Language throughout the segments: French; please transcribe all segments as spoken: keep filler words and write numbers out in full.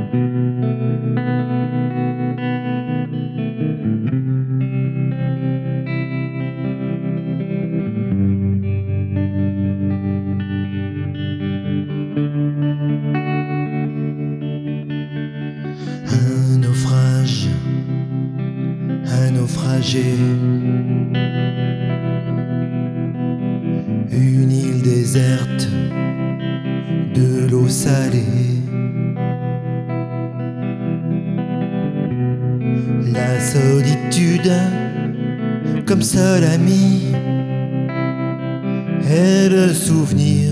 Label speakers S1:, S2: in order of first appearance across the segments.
S1: Un naufrage, un naufragé, une île déserte, de l'eau salée, la solitude comme seul ami, et le souvenir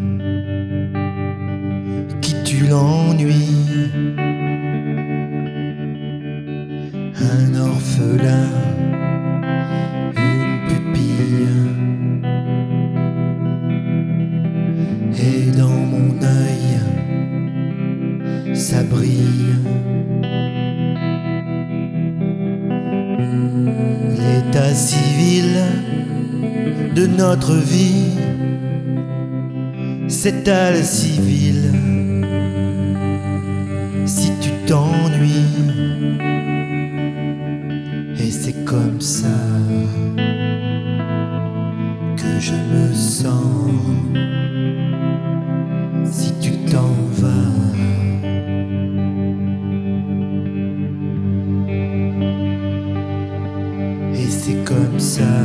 S1: qui tue l'ennui. Un orphelin, une pupille, et dans mon œil, ça brille. L'état civil de notre vie s'étale si vil. Si tu t'ennuies, et c'est comme ça que je me sens. Si tu t'en vas, et c'est comme ça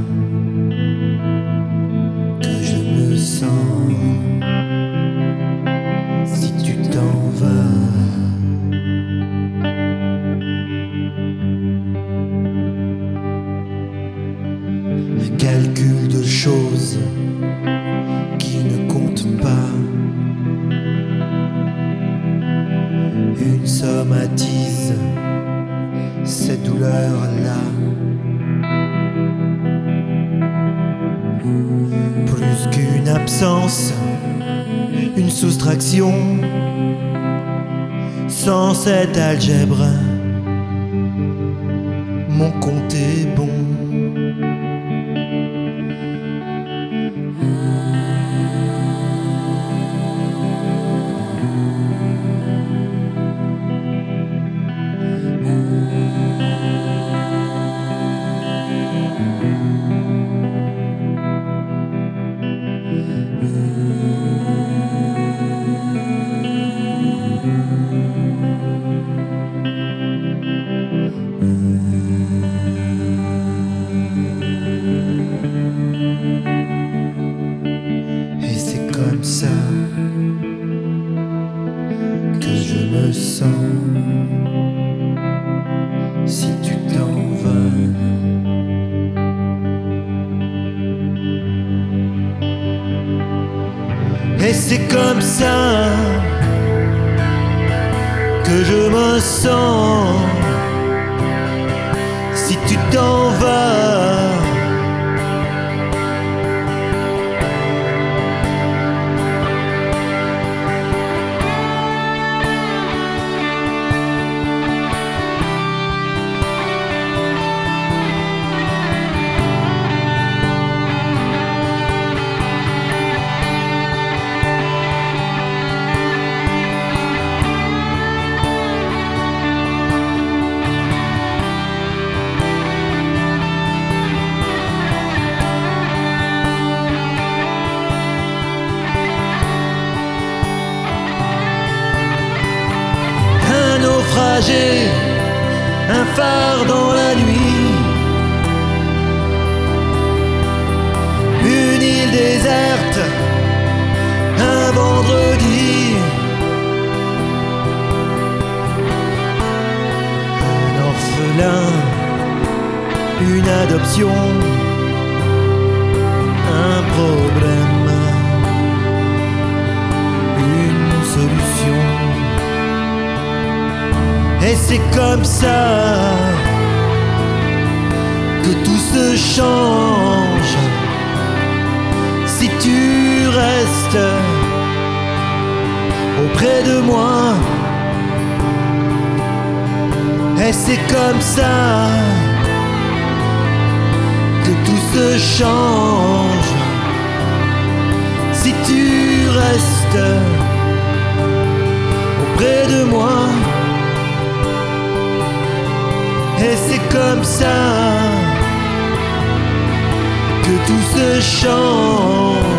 S1: que je me sens. Si tu t'en vas, un calcul de choses qui ne comptent pas, une somatise cette douleur-là, plus qu'une absence, une soustraction, sans cette algèbre, mon compte est bon. Et c'est comme ça que je me sens. Si tu t'en vas, et c'est comme ça que je me sens. Si tu t'en vas, naufragé, un phare dans la nuit, une île déserte, un vendredi, un orphelin, une adoption, un problème, une solution. Et c'est comme ça que tout se change. Si tu restes auprès de moi, et c'est comme ça que tout se change. Si tu restes auprès de moi, comme ça que tout se change.